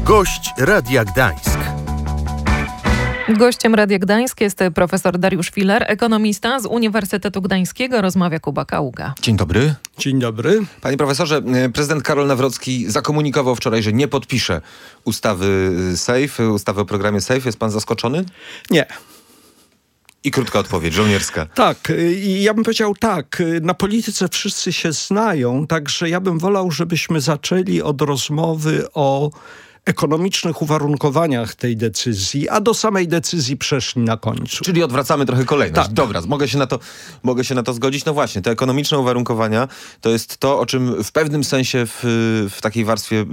Gość Radia Gdańsk. Gościem Radia Gdańsk jest profesor Dariusz Filar, ekonomista z Uniwersytetu Gdańskiego. Rozmawia Kuba Kaługa. Dzień dobry. Dzień dobry. Panie profesorze, prezydent Karol Nawrocki zakomunikował wczoraj, że nie podpisze ustawy SAFE, ustawy o programie SAFE. Jest pan zaskoczony? Nie. I krótka odpowiedź, żołnierska. Tak, i ja bym powiedział tak, na polityce wszyscy się znają, także ja bym wolał, żebyśmy zaczęli od rozmowy o ekonomicznych uwarunkowaniach tej decyzji, a do samej decyzji przeszli na końcu. Czyli odwracamy trochę kolejność. Tak. Dobra, mogę się na to zgodzić. No właśnie, te ekonomiczne uwarunkowania to jest to, o czym w pewnym sensie w takiej warstwie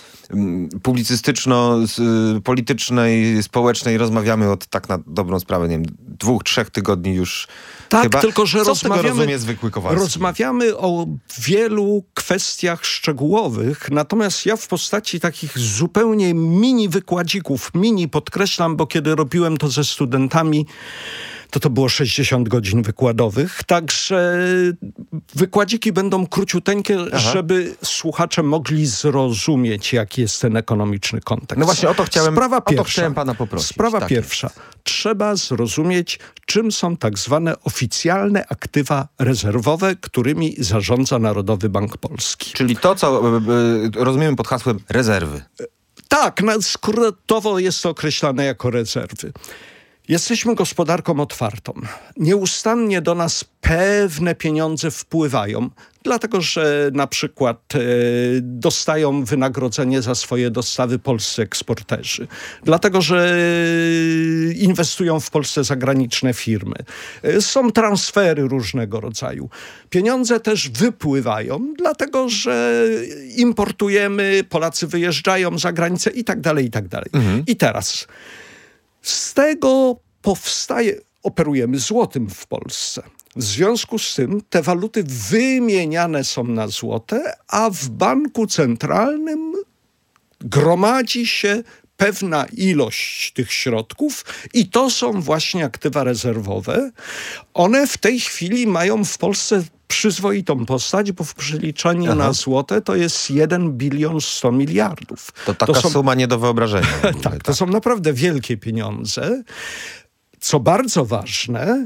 publicystyczno-politycznej, społecznej rozmawiamy od tak na dobrą sprawę, nie wiem, 2-3 tygodni już. Tak, chyba. tylko że Co z tego rozumie zwykły Kowalski? rozmawiamy o wielu kwestiach szczegółowych, natomiast ja w postaci takich zupełnie mini wykładzików, podkreślam, bo kiedy robiłem to ze studentami, to było 60 godzin wykładowych, także wykładziki będą króciuteńkie, żeby słuchacze mogli zrozumieć, jaki jest ten ekonomiczny kontekst. No właśnie, o to chciałem pana poprosić. Sprawa tak pierwsza. Trzeba zrozumieć, czym są tak zwane oficjalne aktywa rezerwowe, którymi zarządza Narodowy Bank Polski. Czyli to, co rozumiemy pod hasłem rezerwy. Tak, skrótowo jest to określane jako rezerwy. Jesteśmy gospodarką otwartą. Nieustannie do nas pewne pieniądze wpływają, dlatego że na przykład dostają wynagrodzenie za swoje dostawy polscy eksporterzy, dlatego że inwestują w Polsce zagraniczne firmy. Są transfery różnego rodzaju. Pieniądze też wypływają, dlatego że importujemy, Polacy wyjeżdżają za granicę i tak dalej, i tak dalej. I teraz z tego operujemy złotym w Polsce. W związku z tym te waluty wymieniane są na złote, a w banku centralnym gromadzi się pewna ilość tych środków i to są właśnie aktywa rezerwowe. One w tej chwili mają w Polsce przyzwoitą postać, bo w przeliczeniu na złote to jest 1 100 miliardów. To taka suma nie do wyobrażenia. Tak, to są naprawdę wielkie pieniądze. Co bardzo ważne,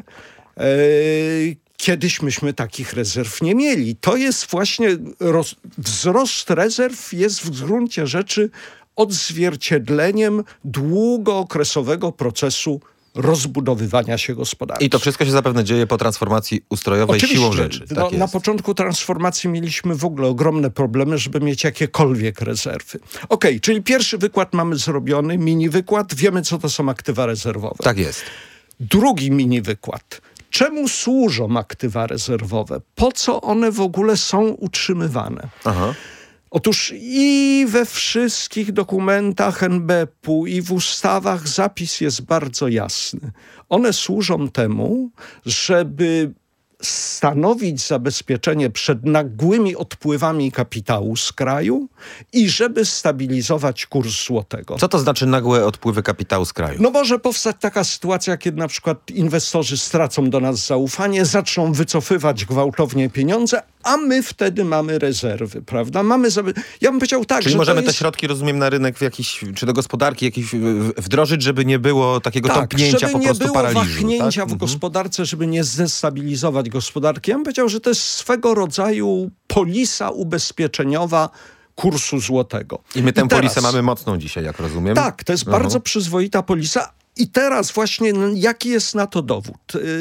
kiedyś myśmy takich rezerw nie mieli. To jest właśnie wzrost rezerw jest w gruncie rzeczy odzwierciedleniem długookresowego procesu rozbudowywania się gospodarki. I to wszystko się zapewne dzieje po transformacji ustrojowej. Oczywiście, siłą rzeczy. Tak na początku transformacji mieliśmy w ogóle ogromne problemy, żeby mieć jakiekolwiek rezerwy. Okej, czyli pierwszy wykład mamy zrobiony, mini wykład. Wiemy, co to są aktywa rezerwowe. Tak jest. Drugi mini wykład. Czemu służą aktywa rezerwowe? Po co one w ogóle są utrzymywane? Otóż i we wszystkich dokumentach NBP-u i w ustawach zapis jest bardzo jasny. One służą temu, żeby stanowić zabezpieczenie przed nagłymi odpływami kapitału z kraju i żeby stabilizować kurs złotego. Co to znaczy nagłe odpływy kapitału z kraju? No może powstać taka sytuacja, kiedy na przykład inwestorzy stracą do nas zaufanie, zaczną wycofywać gwałtownie pieniądze, a my wtedy mamy rezerwy, prawda? Ja bym powiedział tak, czyli że możemy te środki, rozumiem, na rynek czy do gospodarki jakiś wdrożyć, żeby nie było takiego tąpnięcia, po prostu paraliżu. Żeby nie było wahnięcia w gospodarce, żeby nie zdestabilizować gospodarki. Ja bym powiedział, że to jest swego rodzaju polisa ubezpieczeniowa kursu złotego. I my tę polisę mamy mocną dzisiaj, jak rozumiem. Tak, to jest bardzo przyzwoita polisa. I teraz właśnie, jaki jest na to dowód?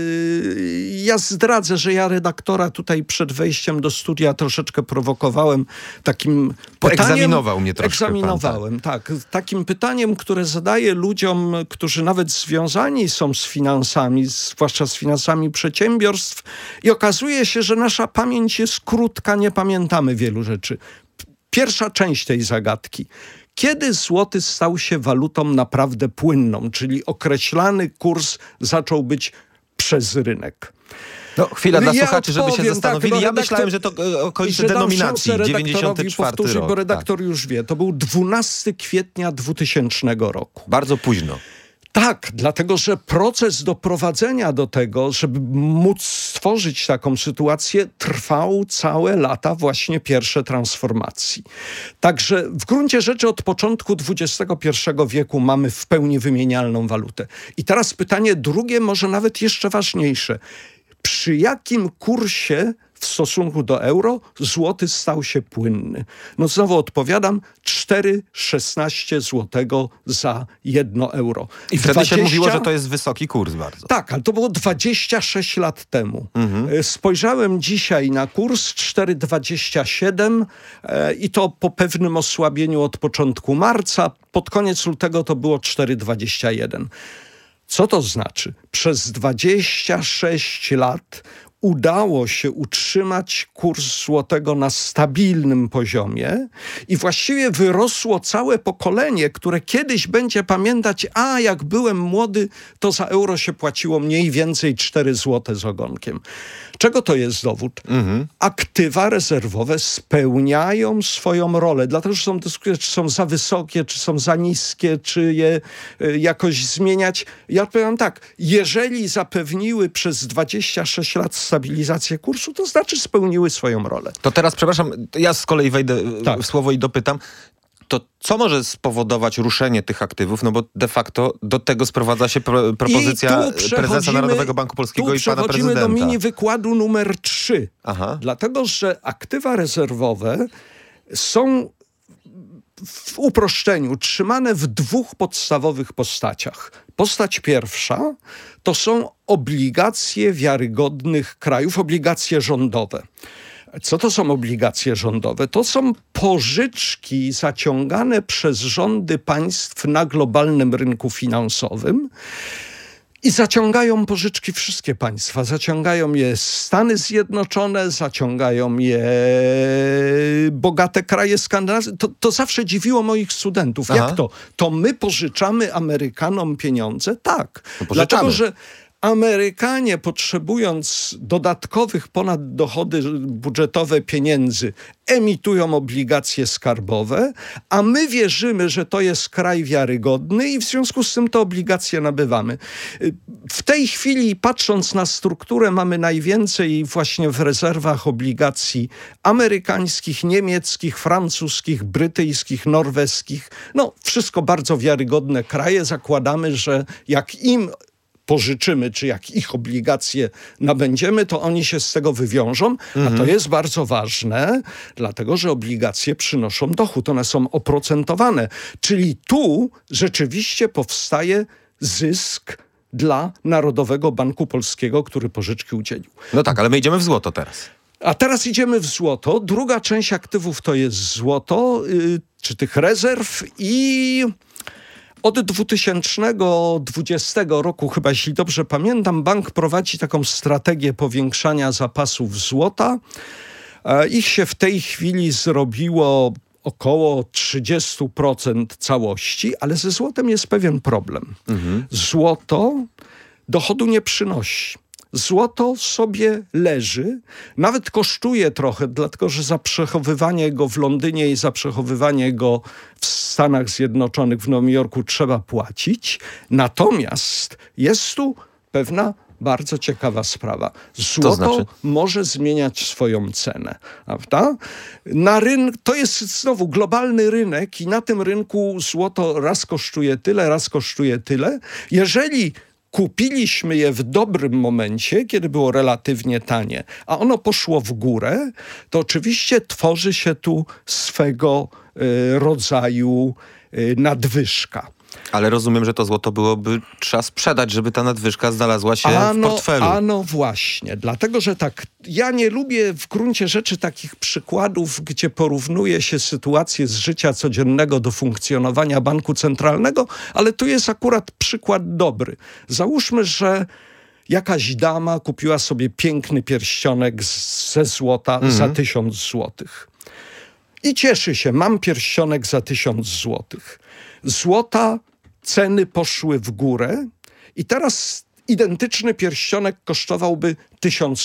Ja zdradzę, że ja redaktora tutaj przed wejściem do studia troszeczkę prowokowałem takim pytaniem. Egzaminował mnie troszkę. Egzaminowałem, tak. Takim pytaniem, które zadaję ludziom, którzy nawet związani są z finansami, zwłaszcza z finansami przedsiębiorstw. I okazuje się, że nasza pamięć jest krótka, nie pamiętamy wielu rzeczy. Pierwsza część tej zagadki. Kiedy złoty stał się walutą naprawdę płynną, czyli określany kurs zaczął być przez rynek? No chwila dla słuchaczy, żeby się zastanowili. Tak, ja myślałem, że to okolice denominacji, 94 rok. Bo redaktor już wie. To był 12 kwietnia 2000 roku. Bardzo późno. Tak, dlatego że proces doprowadzenia do tego, żeby móc stworzyć taką sytuację, trwał całe lata właśnie pierwsze transformacji. Także w gruncie rzeczy od początku XXI wieku mamy w pełni wymienialną walutę. I teraz pytanie drugie, może nawet jeszcze ważniejsze. Przy jakim kursie w stosunku do euro złoty stał się płynny? No znowu odpowiadam, 4,16 złotego za 1 euro. I wtedy się mówiło, że to jest wysoki kurs bardzo. Tak, ale to było 26 lat temu. Spojrzałem dzisiaj na kurs 4,27 i to po pewnym osłabieniu od początku marca. Pod koniec lutego to było 4,21. Co to znaczy? Przez 26 lat udało się utrzymać kurs złotego na stabilnym poziomie i właściwie wyrosło całe pokolenie, które kiedyś będzie pamiętać, jak byłem młody, to za euro się płaciło mniej więcej 4 złote z ogonkiem. Czego to jest dowód? Aktywa rezerwowe spełniają swoją rolę, dlatego że są dyskusje, czy są za wysokie, czy są za niskie, czy je jakoś zmieniać. Ja odpowiadam tak, jeżeli zapewniły przez 26 lat stabilizację kursu, to znaczy spełniły swoją rolę. To teraz, przepraszam, ja z kolei wejdę w słowo i dopytam, to co może spowodować ruszenie tych aktywów? No bo de facto do tego sprowadza się propozycja prezesa Narodowego Banku Polskiego i pana prezydenta. Tu przechodzimy do mini wykładu numer 3. Dlatego, że aktywa rezerwowe są w uproszczeniu trzymane w 2 podstawowych postaciach. Postać pierwsza to są obligacje wiarygodnych krajów, obligacje rządowe. Co to są obligacje rządowe? To są pożyczki zaciągane przez rządy państw na globalnym rynku finansowym. I zaciągają pożyczki wszystkie państwa. Zaciągają je Stany Zjednoczone, zaciągają je bogate kraje skandynawskie. To zawsze dziwiło moich studentów. Jak to? To my pożyczamy Amerykanom pieniądze? Tak. Dlatego, że Amerykanie, potrzebując dodatkowych ponad dochody budżetowe pieniędzy, emitują obligacje skarbowe, a my wierzymy, że to jest kraj wiarygodny i w związku z tym te obligacje nabywamy. W tej chwili, patrząc na strukturę, mamy najwięcej właśnie w rezerwach obligacji amerykańskich, niemieckich, francuskich, brytyjskich, norweskich. No, wszystko bardzo wiarygodne kraje. Zakładamy, że jak im pożyczymy, czy jak ich obligacje nabędziemy, to oni się z tego wywiążą, a to jest bardzo ważne, dlatego że obligacje przynoszą dochód, one są oprocentowane. Czyli tu rzeczywiście powstaje zysk dla Narodowego Banku Polskiego, który pożyczki udzielił. No tak, ale my idziemy w złoto teraz. A teraz idziemy w złoto. Druga część aktywów to jest złoto, czy tych rezerw i od 2020 roku, chyba jeśli dobrze pamiętam, bank prowadzi taką strategię powiększania zapasów złota. Ich się w tej chwili zrobiło około 30% całości, ale ze złotem jest pewien problem. Złoto dochodu nie przynosi. Złoto sobie leży, nawet kosztuje trochę, dlatego że za przechowywanie go w Londynie i za przechowywanie go w Stanach Zjednoczonych, w Nowym Jorku trzeba płacić. Natomiast jest tu pewna bardzo ciekawa sprawa. Złoto może zmieniać swoją cenę, prawda? To jest znowu globalny rynek i na tym rynku złoto raz kosztuje tyle, raz kosztuje tyle. Jeżeli kupiliśmy je w dobrym momencie, kiedy było relatywnie tanie, a ono poszło w górę, to oczywiście tworzy się tu swego rodzaju nadwyżka. Ale rozumiem, że to złoto byłoby trzeba sprzedać, żeby ta nadwyżka znalazła się w portfelu. No właśnie, dlatego że tak, ja nie lubię w gruncie rzeczy takich przykładów, gdzie porównuje się sytuację z życia codziennego do funkcjonowania banku centralnego, ale tu jest akurat przykład dobry. Załóżmy, że jakaś dama kupiła sobie piękny pierścionek ze złota za 1000 złotych. I cieszy się, mam pierścionek za 1000 złotych. Złota ceny poszły w górę i teraz identyczny pierścionek kosztowałby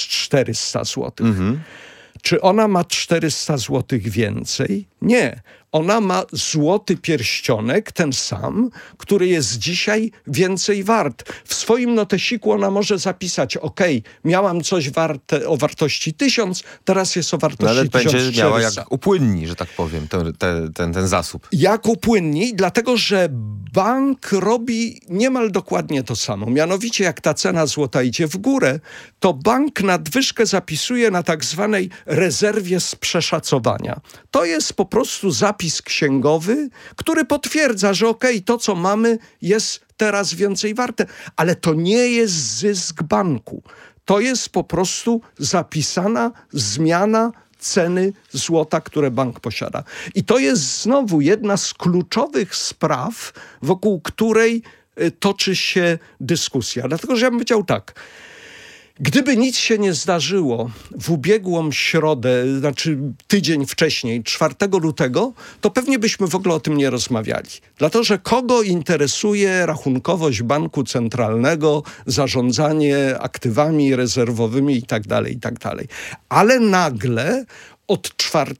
1400 złotych. Czy ona ma 400 złotych więcej? Nie. Ona ma złoty pierścionek, ten sam, który jest dzisiaj więcej wart. W swoim notesiku ona może zapisać, miałam coś o wartości 1000, teraz jest o wartości 1400. Ale będzie miała jak upłynni, że tak powiem, ten zasób. Jak upłynni, dlatego że bank robi niemal dokładnie to samo. Mianowicie jak ta cena złota idzie w górę, to bank nadwyżkę zapisuje na tak zwanej rezerwie z przeszacowania. To jest po prostu zapis księgowy, który potwierdza, że to co mamy jest teraz więcej warte, ale to nie jest zysk banku. To jest po prostu zapisana zmiana ceny złota, które bank posiada. I to jest znowu jedna z kluczowych spraw, wokół której toczy się dyskusja. Dlatego, że ja bym powiedział tak, gdyby nic się nie zdarzyło w ubiegłą środę, znaczy tydzień wcześniej, 4 lutego, to pewnie byśmy w ogóle o tym nie rozmawiali. Dlatego, że kogo interesuje rachunkowość banku centralnego, zarządzanie aktywami rezerwowymi itd. Ale nagle od 4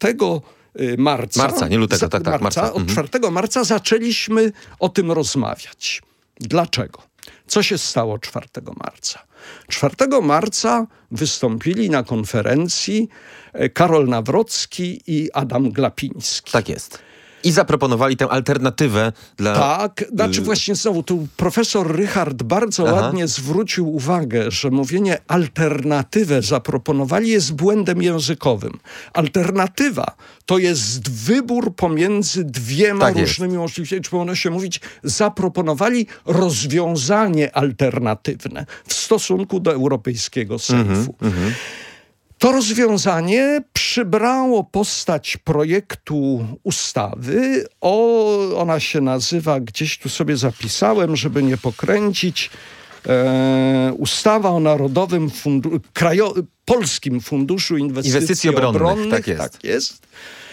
marca, nie lutego, marca. Od 4 marca zaczęliśmy o tym rozmawiać. Dlaczego? Co się stało 4 marca? 4 marca wystąpili na konferencji Karol Nawrocki i Adam Glapiński. Tak jest. I zaproponowali tę alternatywę dla... Tak, znaczy właśnie znowu tu profesor Rychard bardzo ładnie zwrócił uwagę, że mówienie alternatywę zaproponowali jest błędem językowym. Alternatywa to jest wybór pomiędzy dwiema różnymi możliwościami. Czy powinno się mówić, zaproponowali rozwiązanie alternatywne w stosunku do europejskiego sejfu. To rozwiązanie przybrało postać projektu ustawy. Ona się nazywa, gdzieś tu sobie zapisałem, żeby nie pokręcić, ustawa o Narodowym Polskim Funduszu Inwestycji Obronnych. Tak jest.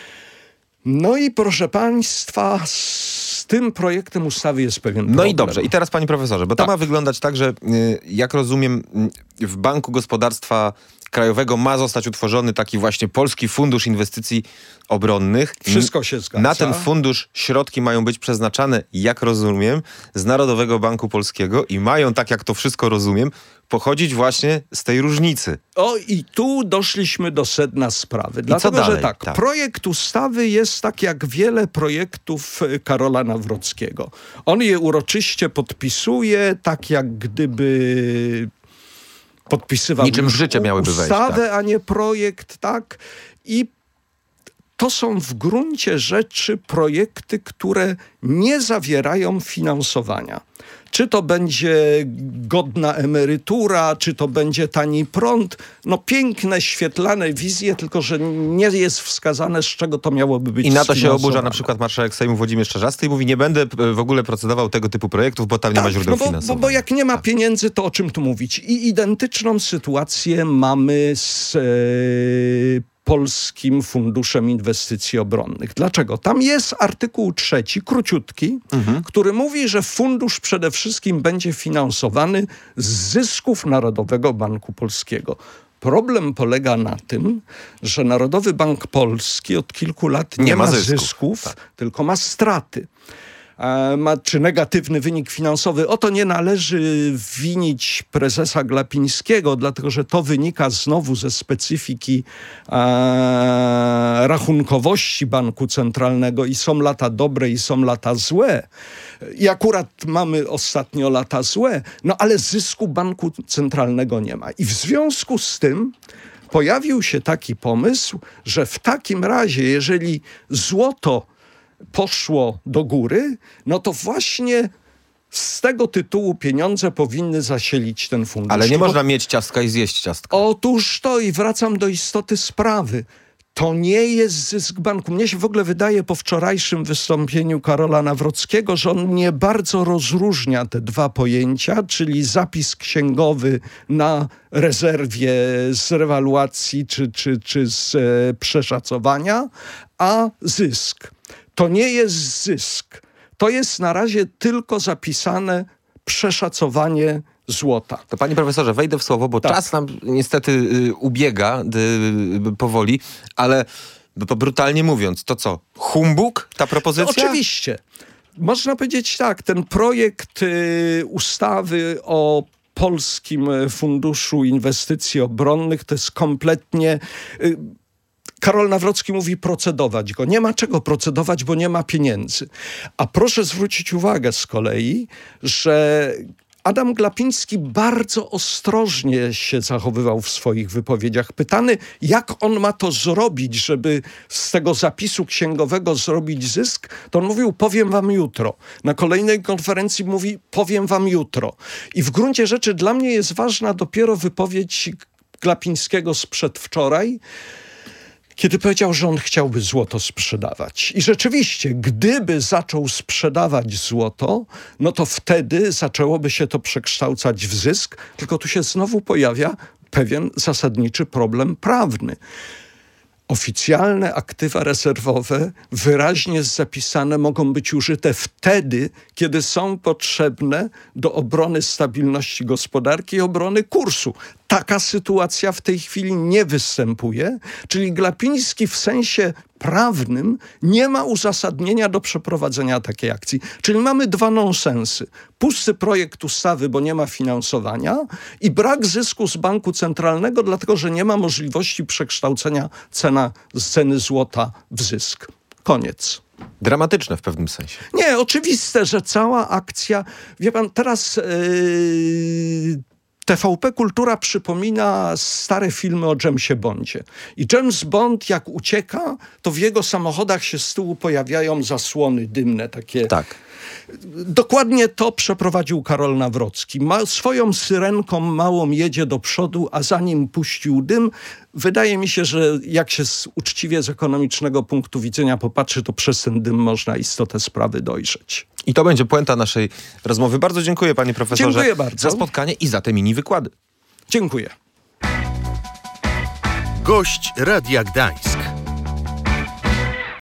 No i proszę państwa, z tym projektem ustawy jest pewien problem. No i dobrze. I teraz, panie profesorze, bo to ma wyglądać tak, że jak rozumiem, w Banku Gospodarstwa Krajowego ma zostać utworzony taki właśnie Polski Fundusz Inwestycji Obronnych. Wszystko się zgadza. Na ten fundusz środki mają być przeznaczane, jak rozumiem, z Narodowego Banku Polskiego i mają, tak jak to wszystko rozumiem, pochodzić właśnie z tej różnicy. I tu doszliśmy do sedna sprawy. Dlatego, że projekt ustawy jest tak jak wiele projektów Karola Nawrockiego. On je uroczyście podpisuje, tak jak gdyby podpisywał niczym w życie miałyby ustawę, wejść, a nie projekt, tak? I to są w gruncie rzeczy projekty, które nie zawierają finansowania. Czy to będzie godna emerytura, czy to będzie tani prąd. Piękne, świetlane wizje, tylko że nie jest wskazane, z czego to miałoby być I na to się oburza na przykład marszałek Sejmu Włodzimierz Czarzasty i mówi, nie będę w ogóle procedował tego typu projektów, bo tam nie ma źródeł finansowania. Bo jak nie ma pieniędzy, to o czym tu mówić? I identyczną sytuację mamy z Polskim Funduszem Inwestycji Obronnych. Dlaczego? Tam jest artykuł 3, króciutki, który mówi, że fundusz przede wszystkim będzie finansowany z zysków Narodowego Banku Polskiego. Problem polega na tym, że Narodowy Bank Polski od kilku lat nie ma zysków, tylko ma straty. Czy negatywny wynik finansowy. O to nie należy winić prezesa Glapińskiego, dlatego że to wynika znowu ze specyfiki rachunkowości banku centralnego i są lata dobre i są lata złe. I akurat mamy ostatnio lata złe, ale zysku banku centralnego nie ma. I w związku z tym pojawił się taki pomysł, że w takim razie, jeżeli złoto poszło do góry, to właśnie z tego tytułu pieniądze powinny zasilić ten fundusz. Ale nie można mieć ciastka i zjeść ciastka. Otóż to i wracam do istoty sprawy. To nie jest zysk banku. Mnie się w ogóle wydaje po wczorajszym wystąpieniu Karola Nawrockiego, że on nie bardzo rozróżnia te dwa pojęcia, czyli zapis księgowy na rezerwie z rewaluacji czy z przeszacowania, a zysk. To nie jest zysk. To jest na razie tylko zapisane przeszacowanie złota. To panie profesorze, wejdę w słowo, bo czas nam niestety ubiega powoli, ale No to brutalnie mówiąc, to co? Humbug ta propozycja? No, oczywiście. Można powiedzieć tak, ten projekt ustawy o Polskim Funduszu Inwestycji Obronnych to jest kompletnie... Karol Nawrocki mówi procedować go. Nie ma czego procedować, bo nie ma pieniędzy. A proszę zwrócić uwagę z kolei, że Adam Glapiński bardzo ostrożnie się zachowywał w swoich wypowiedziach. Pytany, jak on ma to zrobić, żeby z tego zapisu księgowego zrobić zysk, to on mówił, powiem wam jutro. Na kolejnej konferencji mówi, powiem wam jutro. I w gruncie rzeczy dla mnie jest ważna dopiero wypowiedź Glapińskiego z przedwczoraj, kiedy powiedział, że on chciałby złoto sprzedawać. I rzeczywiście, gdyby zaczął sprzedawać złoto, no to wtedy zaczęłoby się to przekształcać w zysk, tylko tu się znowu pojawia pewien zasadniczy problem prawny. Oficjalne aktywa rezerwowe wyraźnie zapisane mogą być użyte wtedy, kiedy są potrzebne do obrony stabilności gospodarki i obrony kursu. Taka sytuacja w tej chwili nie występuje, czyli Glapiński w sensie prawnym nie ma uzasadnienia do przeprowadzenia takiej akcji. Czyli mamy dwa nonsensy. Pusty projekt ustawy, bo nie ma finansowania i brak zysku z banku centralnego, dlatego że nie ma możliwości przekształcenia ceny złota w zysk. Koniec. Dramatyczne w pewnym sensie. Nie, oczywiste, że cała akcja... Wie pan, teraz... TVP Kultura przypomina stare filmy o Jamesie Bondzie. I James Bond, jak ucieka, to w jego samochodach się z tyłu pojawiają zasłony dymne takie. Tak. Dokładnie to przeprowadził Karol Nawrocki. Swoją syrenką małą jedzie do przodu, a za nim puścił dym. Wydaje mi się, że jak się uczciwie z ekonomicznego punktu widzenia popatrzy, to przez ten dym można istotę sprawy dojrzeć. I to będzie puenta naszej rozmowy. Bardzo dziękuję, panie profesorze, dziękuję bardzo za spotkanie i za te mini wykłady. Dziękuję. Gość Radia Gdańsk.